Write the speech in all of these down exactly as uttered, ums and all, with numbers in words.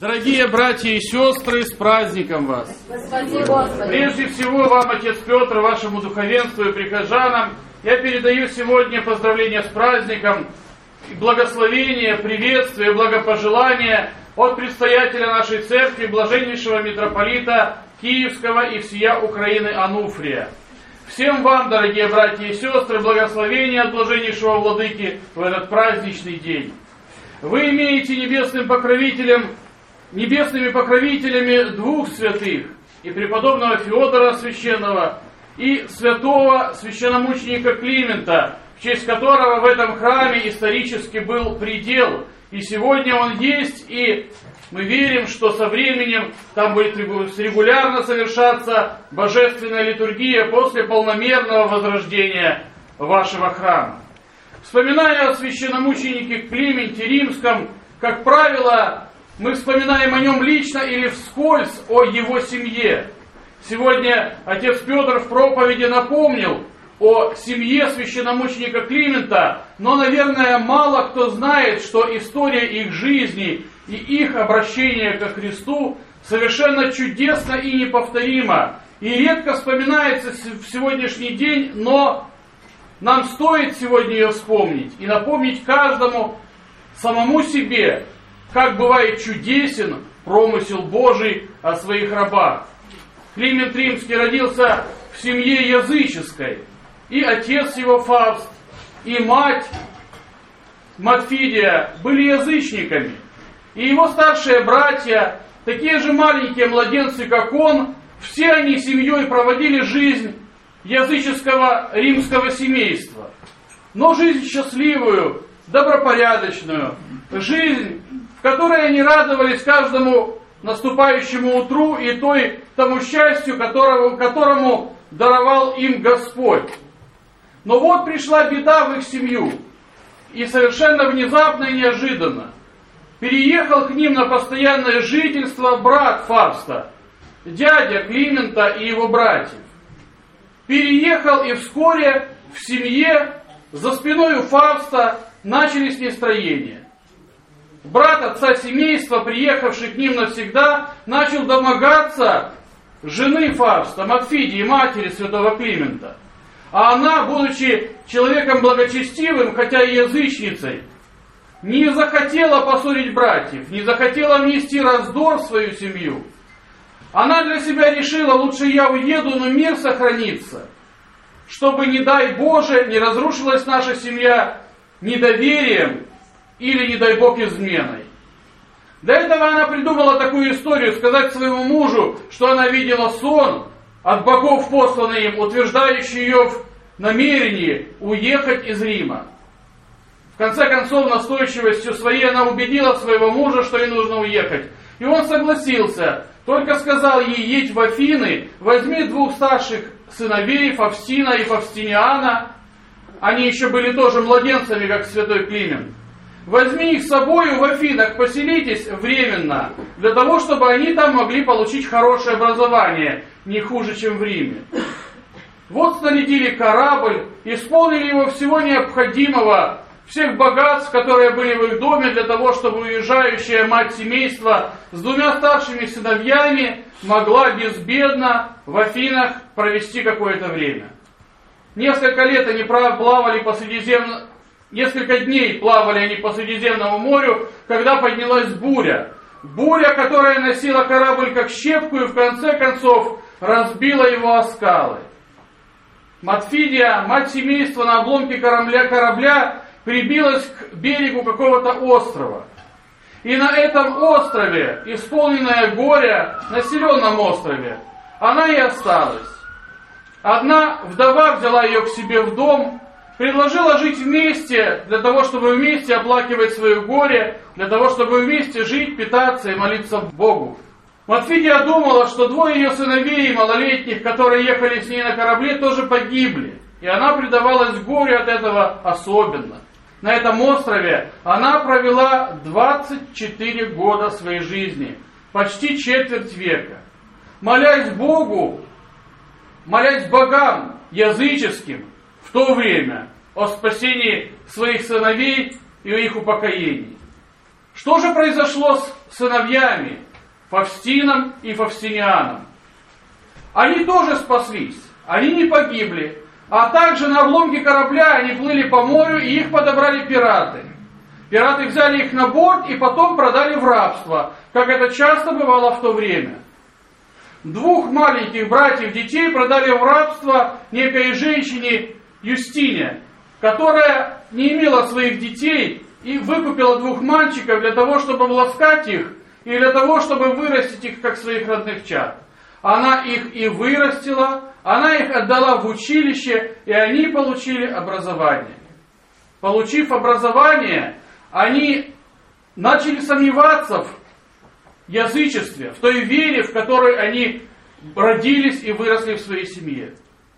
Дорогие братья и сестры, с праздником вас! Господи, Господи. Прежде всего вам, отец Петр, вашему духовенству и прихожанам, я передаю сегодня поздравления с праздником, благословения, приветствия, благопожелания от предстоятеля нашей церкви, блаженнейшего митрополита Киевского и всея Украины Ануфрия. Всем вам, дорогие братья и сестры, благословения от блаженнейшего владыки в этот праздничный день. Вы имеете небесным покровителем небесными покровителями двух святых, и преподобного Феодора Священного, и святого священномученика Климента, в честь которого в этом храме исторически был предел, и сегодня он есть, и мы верим, что со временем там будет регулярно совершаться божественная литургия после полномерного возрождения вашего храма. Вспоминая о священномученике Клименте Римском, как правило, мы вспоминаем о нем лично или вскользь о его семье. Сегодня отец Петр в проповеди напомнил о семье священномученика Климента, но, наверное, мало кто знает, что история их жизни и их обращения ко Христу совершенно чудесна и неповторима, и редко вспоминается в сегодняшний день, но нам стоит сегодня ее вспомнить и напомнить каждому самому себе, как бывает чудесен промысел Божий о своих рабах. Климент Римский родился в семье языческой, и отец его Фавст, и мать Матфидия были язычниками. И его старшие братья, такие же маленькие младенцы, как он, все они семьей проводили жизнь языческого римского семейства. Но жизнь счастливую, добропорядочную, жизнь, в которой они радовались каждому наступающему утру и той, тому счастью, которого, которому даровал им Господь. Но вот пришла беда в их семью, и совершенно внезапно и неожиданно переехал к ним на постоянное жительство брат Фавста, дядя Климента и его братьев. Переехал, и вскоре в семье за спиной у Фавста начались нестроения. Брат отца семейства, приехавший к ним навсегда, начал домогаться жены Фавста, Матфидии, матери святого Климента. А она, будучи человеком благочестивым, хотя и язычницей, не захотела поссорить братьев, не захотела внести раздор в свою семью. Она для себя решила: лучше я уеду, но мир сохранится, чтобы, не дай Боже, не разрушилась наша семья недоверием или, не дай Бог, изменой. Для этого она придумала такую историю: сказать своему мужу, что она видела сон, от богов посланный им, утверждающий ее в намерении уехать из Рима. В конце концов, настойчивостью своей она убедила своего мужа, что ей нужно уехать. И он согласился, только сказал ей: едь в Афины, возьми двух старших сыновей, Фавстина и Фавстиниана, они еще были тоже младенцами, как святой Климент. Возьми их с собой в Афинах, поселитесь временно, для того, чтобы они там могли получить хорошее образование, не хуже, чем в Риме. Вот снарядили корабль, исполнили его всего необходимого, всех богатств, которые были в их доме, для того, чтобы уезжающая мать семейства с двумя старшими сыновьями могла безбедно в Афинах провести какое-то время. Несколько лет они плавали по Средиземному Несколько дней плавали они по Средиземному морю, когда поднялась буря. Буря, которая носила корабль как щепку и в конце концов разбила его о скалы. Матфидия, мать семейства, на обломке корабля, корабля прибилась к берегу какого-то острова. И на этом острове, исполненная горя, населенном острове, она и осталась. Одна вдова взяла ее к себе в дом, предложила жить вместе, для того, чтобы вместе оплакивать свое горе, для того, чтобы вместе жить, питаться и молиться Богу. Матфидия думала, что двое ее сыновей малолетних, которые ехали с ней на корабле, тоже погибли. И она предавалась горю от этого особенно. На этом острове она провела двадцать четыре года своей жизни, почти четверть века, молясь Богу, молясь богам языческим, в то время о спасении своих сыновей и о их упокоении. Что же произошло с сыновьями, Фавстином и Фавстинианом. Они тоже спаслись, они не погибли, а также на обломке корабля они плыли по морю, и их подобрали пираты. Пираты взяли их на борт и потом продали в рабство, как это часто бывало в то время. Двух маленьких братьев-детей продали в рабство некой женщине Юстине, которая не имела своих детей и выкупила двух мальчиков для того, чтобы ласкать их и для того, чтобы вырастить их как своих родных чад. Она их и вырастила, она их отдала в училище, и они получили образование. Получив образование, они начали сомневаться в язычестве, в той вере, в которой они родились и выросли в своей семье.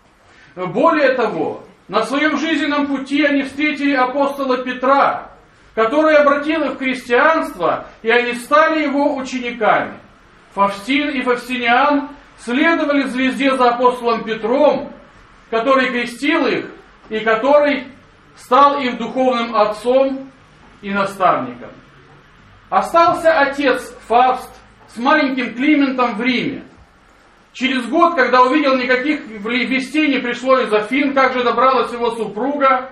Более того, на своем жизненном пути они встретили апостола Петра, который обратил их в христианство, и они стали его учениками. Фавстин и Фавстиниан следовали звезде за апостолом Петром, который крестил их и который стал их духовным отцом и наставником. Остался отец Фавст с маленьким Климентом в Риме. Через год, когда увидел, никаких вестей не пришло из Афин, как же добралась его супруга,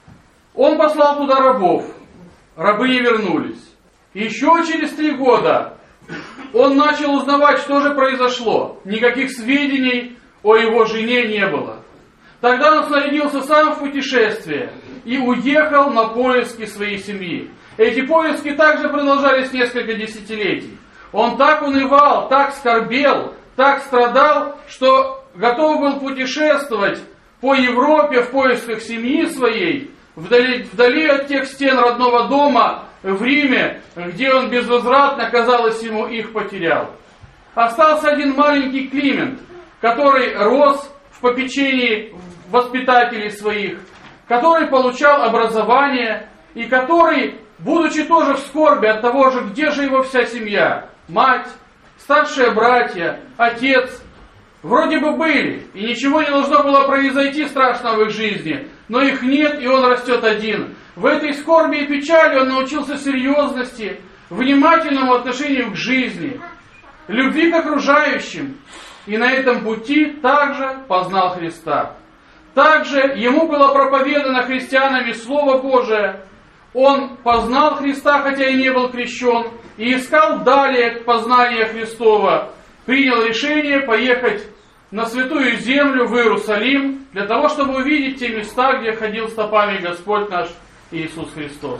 он послал туда рабов. Рабы не вернулись. Еще через три года он начал узнавать, что же произошло. Никаких сведений о его жене не было. Тогда он снарядился сам в путешествие и уехал на поиски своей семьи. Эти поиски также продолжались несколько десятилетий. Он так унывал, так скорбел, так страдал, что готов был путешествовать по Европе в поисках семьи своей, вдали, вдали от тех стен родного дома в Риме, где он безвозвратно, казалось ему, их потерял. Остался один маленький Климент, который рос в попечении воспитателей своих, который получал образование и который, будучи тоже в скорби от того же, где же его вся семья, мать, старшие братья, отец, вроде бы были, и ничего не должно было произойти страшного в их жизни, но их нет, и он растет один. В этой скорби и печали он научился серьезности, внимательному отношению к жизни, любви к окружающим, и на этом пути также познал Христа. Также ему было проповедано христианами Слово Божие. Он познал Христа, хотя и не был крещен, и искал далее познания Христова. Принял решение поехать на Святую Землю, в Иерусалим, для того, чтобы увидеть те места, где ходил стопами Господь наш Иисус Христос.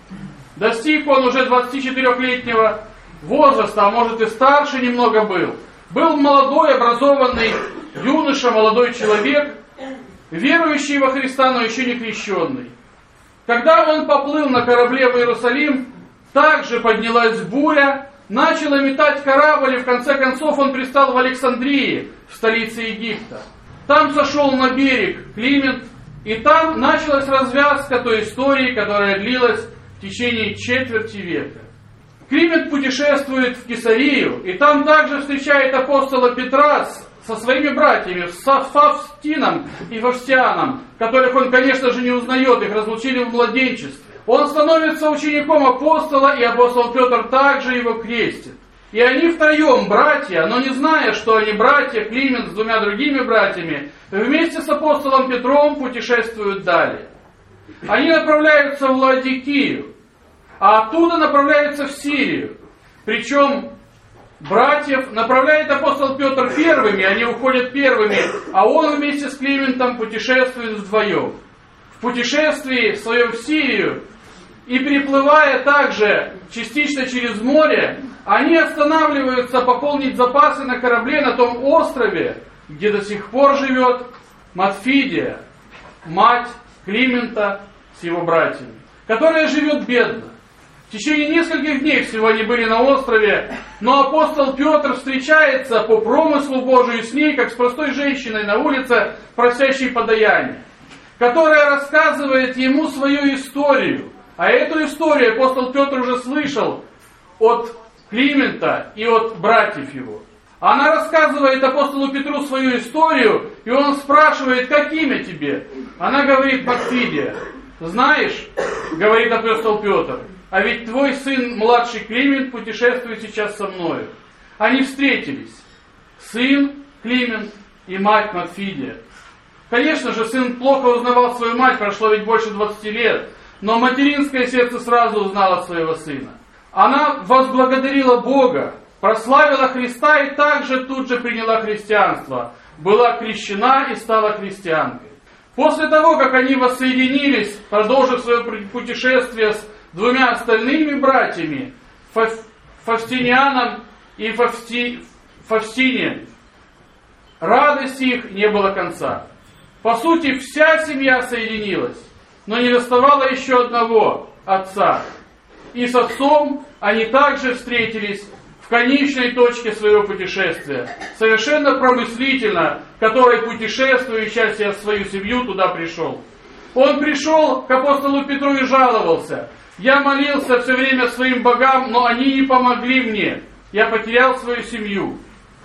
Достиг он уже двадцатичетырёхлетнего возраста, а может и старше немного был. Был молодой, образованный юноша, молодой человек, верующий во Христа, но еще не крещенный. Когда он поплыл на корабле в Иерусалим, также поднялась буря, начала метать корабль, и в конце концов он пристал в Александрии, в столице Египта. Там сошел на берег Климент, и там началась развязка той истории, которая длилась в течение четверти века. Климент путешествует в Кесарию, и там также встречает апостола Петра со своими братьями, с Фавстином и Фавстианом, которых он, конечно же, не узнает, их разлучили в младенчестве. Он становится учеником апостола, и апостол Петр также его крестит. И они втроем, братья, но не зная, что они братья, Климент с двумя другими братьями, вместе с апостолом Петром путешествуют далее. Они направляются в Ладикию, а оттуда направляются в Сирию. Причем братьев направляет апостол Петр первыми, они уходят первыми, а он вместе с Климентом путешествует вдвоем. В путешествии своем в Сирию и переплывая также частично через море, они останавливаются пополнить запасы на корабле на том острове, где до сих пор живет Матфидия, мать Климента с его братьями, которая живет бедно. В течение нескольких дней всего они были на острове, но апостол Петр встречается по промыслу Божию с ней, как с простой женщиной на улице, просящей подаяние, которая рассказывает ему свою историю. А эту историю апостол Петр уже слышал от Климента и от братьев его. Она рассказывает апостолу Петру свою историю, и он спрашивает, как имя тебе? Она говорит, Матфидия. Знаешь, говорит апостол Петр, а ведь твой сын, младший Климент, путешествует сейчас со мною. Они встретились. Сын Климент и мать Матфидия. Конечно же, сын плохо узнавал свою мать, прошло ведь больше двадцати лет, но материнское сердце сразу узнало своего сына. Она возблагодарила Бога, прославила Христа и также тут же приняла христианство, была крещена и стала христианкой. После того, как они воссоединились, продолжив свое путешествие с двумя остальными братьями, Фавстинианом и Фавсти... Фавстинием, радости их не было конца. По сути, вся семья соединилась, но не доставало еще одного отца. И с отцом они также встретились в конечной точке своего путешествия, совершенно промыслительно, который, путешествуя, ища свою семью, туда пришел. Он пришел к апостолу Петру и жаловался: «Я молился все время своим богам, но они не помогли мне. Я потерял свою семью».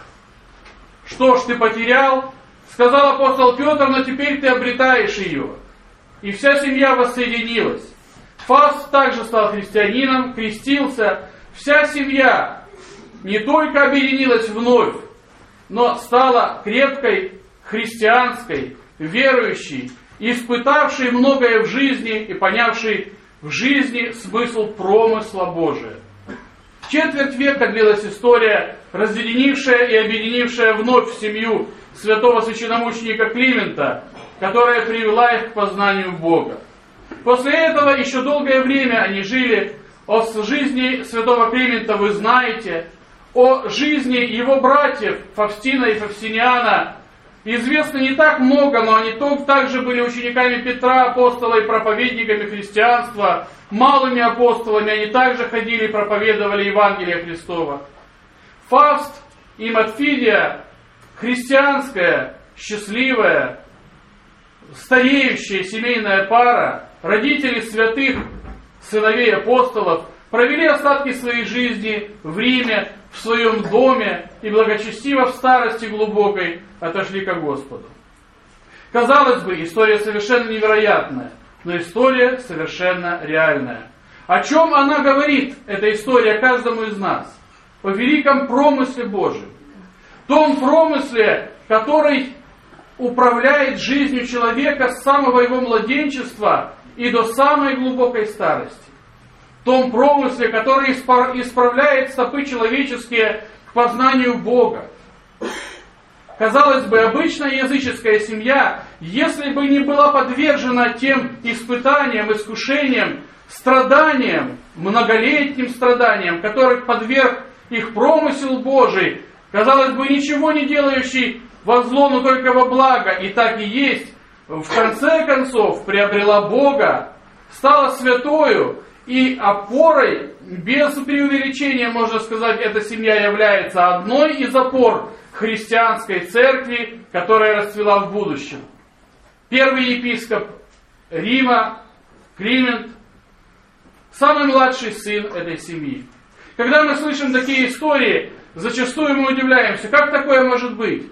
«Что ж ты потерял?» — сказал апостол Петр, «но теперь ты обретаешь ее». И вся семья воссоединилась. Фавст также стал христианином, крестился. Вся семья не только объединилась вновь, но стала крепкой, христианской, верующей, испытавшей многое в жизни и понявшей в жизни смысл промысла Божия. Четверть века длилась история, разъединившая и объединившая вновь семью святого священномученика Климента, которая привела их к познанию Бога. После этого еще долгое время они жили. О жизни святого Климента вы знаете, о жизни его братьев Фавстина и Фавстиниана известно не так много, но они также были учениками Петра, апостола и проповедниками христианства, малыми апостолами, они также ходили и проповедовали Евангелие Христово. Фавст и Матфидия — христианская, счастливая, стареющая семейная пара, родители святых сыновей апостолов, провели остатки своей жизни в Риме, в своем доме и благочестиво в старости глубокой отошли ко Господу. Казалось бы, история совершенно невероятная, но история совершенно реальная. О чем она говорит, эта история, каждому из нас? О великом промысле Божьем. Том промысле, который управляет жизнью человека с самого его младенчества и до самой глубокой старости. Том промысле, который исправляет стопы человеческие к познанию Бога. Казалось бы, обычная языческая семья, если бы не была подвержена тем испытаниям, искушениям, страданиям, многолетним страданиям, которых подверг их промысел Божий, казалось бы, ничего не делающий во зло, но только во благо, и так и есть, в конце концов приобрела Бога, стала святою, и опорой, без преувеличения, можно сказать, эта семья является одной из опор христианской церкви, которая расцвела в будущем. Первый епископ Рима, Климент, самый младший сын этой семьи. Когда мы слышим такие истории, зачастую мы удивляемся, как такое может быть?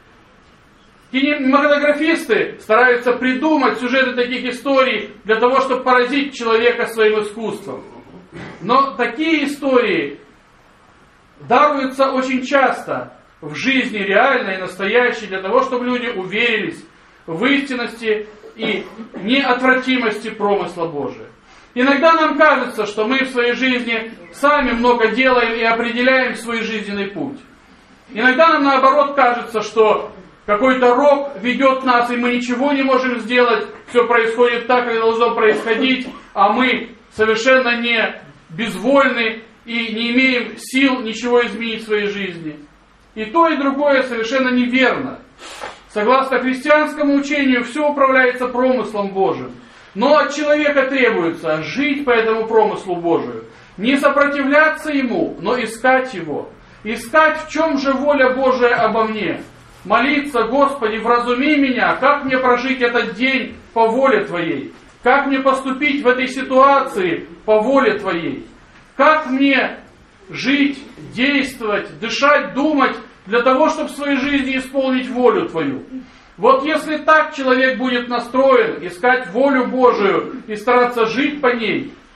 Кинематографисты стараются придумать сюжеты таких историй для того, чтобы поразить человека своим искусством. Но такие истории даруются очень часто в жизни реальной, настоящей, для того, чтобы люди уверились в истинности и неотвратимости промысла Божия. Иногда нам кажется, что мы в своей жизни сами много делаем и определяем свой жизненный путь. Иногда нам наоборот кажется, что какой-то рок ведет нас, и мы ничего не можем сделать, все происходит так, как должно происходить, а мы совершенно не безвольны и не имеем сил ничего изменить в своей жизни. И то, и другое совершенно неверно. Согласно христианскому учению, все управляется промыслом Божьим. Но от человека требуется жить по этому промыслу Божию, не сопротивляться ему, но искать его. Искать, в чем же воля Божия обо мне. Молиться: Господи, вразуми меня, как мне прожить этот день по воле Твоей, как мне поступить в этой ситуации по воле Твоей, как мне жить, действовать, дышать, думать для того, чтобы в своей жизни исполнить волю Твою. Вот если так человек будет настроен, искать волю Божию и стараться жить по ней, то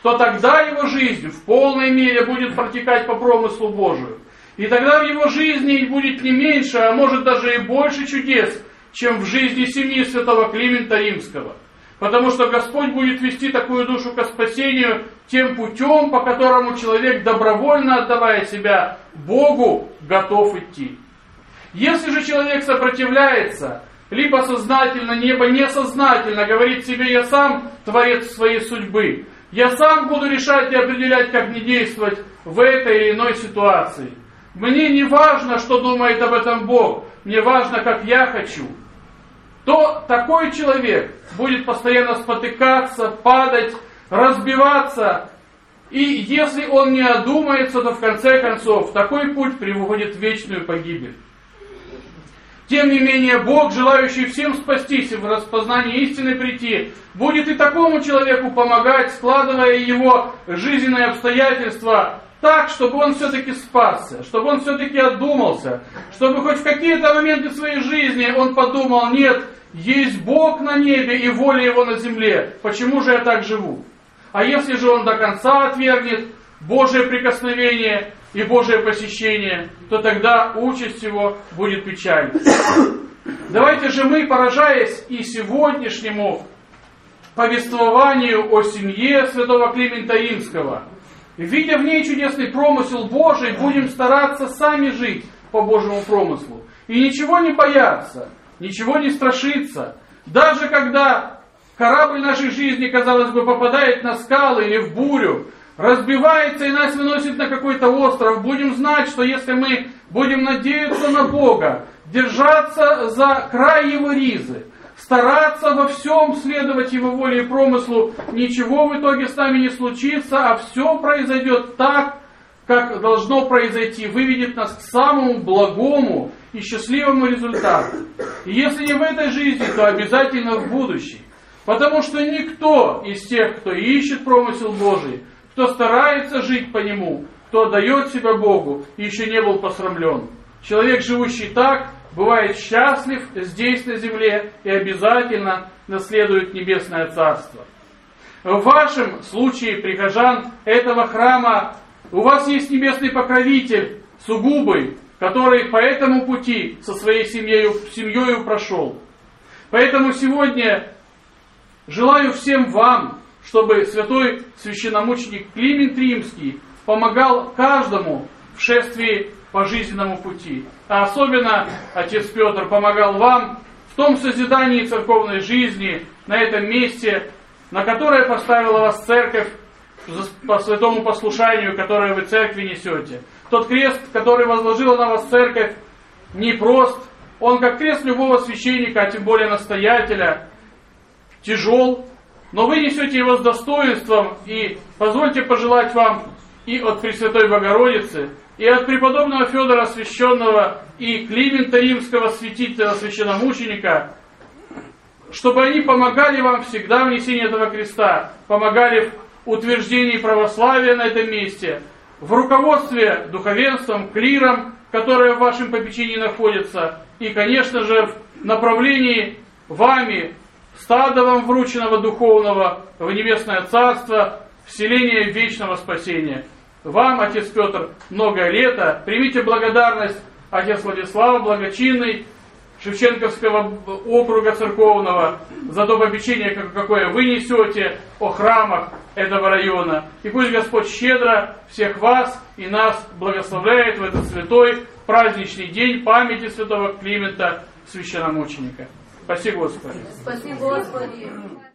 то тогда его жизнь в полной мере будет протекать по промыслу Божию. И тогда в его жизни будет не меньше, а может даже и больше чудес, чем в жизни семьи святого Климента Римского. Потому что Господь будет вести такую душу к спасению тем путем, по которому человек, добровольно отдавая себя Богу, готов идти. Если же человек сопротивляется, либо сознательно, либо несознательно говорит себе: «Я сам творец своей судьбы, я сам буду решать и определять, как мне действовать в этой или иной ситуации. Мне не важно, что думает об этом Бог, мне важно, как я хочу», то такой человек будет постоянно спотыкаться, падать, разбиваться. И если он не одумается, то в конце концов такой путь приводит в вечную погибель. Тем не менее, Бог, желающий всем спастись и в распознании истины прийти, будет и такому человеку помогать, складывая его жизненные обстоятельства так, чтобы он все-таки спасся, чтобы он все-таки одумался, чтобы хоть в какие-то моменты своей жизни он подумал: нет, есть Бог на небе и воля Его на земле, почему же я так живу? А если же он до конца отвергнет Божие прикосновение и Божие посещение, то тогда участь его будет печальной. Давайте же мы, поражаясь и сегодняшнему повествованию о семье святого Климента Римского, видя в ней чудесный промысел Божий, будем стараться сами жить по Божьему промыслу. И ничего не бояться, ничего не страшиться. Даже когда корабль нашей жизни, казалось бы, попадает на скалы или в бурю, разбивается и нас выносит на какой-то остров, будем знать, что если мы будем надеяться на Бога, держаться за край Его ризы, стараться во всем следовать Его воле и промыслу, ничего в итоге с нами не случится, а все произойдет так, как должно произойти, выведет нас к самому благому и счастливому результату. И если не в этой жизни, то обязательно в будущей. Потому что никто из тех, кто ищет промысел Божий, кто старается жить по нему, кто отдает себя Богу, еще не был посрамлен. Человек, живущий так, бывает счастлив здесь на земле и обязательно наследует небесное царство. В вашем случае, прихожан этого храма, у вас есть небесный покровитель, сугубый, который по этому пути со своей семьей, семьей прошел. Поэтому сегодня желаю всем вам, чтобы святой священномученик Климент Римский помогал каждому в шествии по жизненному пути. А особенно отец Петр помогал вам в том созидании церковной жизни на этом месте, на которое поставила вас церковь по святому послушанию, которое вы церкви несете. Тот крест, который возложила на вас церковь, не прост. Он, как крест любого священника, а тем более настоятеля, тяжел, но вы несете его с достоинством, и позвольте пожелать вам и от Пресвятой Богородицы, и от преподобного Федора Священного, и Климента Римского, святителя, священномученика, чтобы они помогали вам всегда в несении этого креста, помогали в утверждении православия на этом месте, в руководстве духовенством, клиром, которое в вашем попечении находится, и, конечно же, в направлении вами, стада вам врученного духовного в небесное царство, вселение вечного спасения. Вам, отец Петр, многое лето. Примите благодарность отец Владислава Благочинный, Шевченковского округа церковного, за то попечение, какое вы несете о храмах этого района. И пусть Господь щедро всех вас и нас благословляет в этот святой праздничный день памяти святого Климента, священномученика. Спаси Господи. Спаси Господи.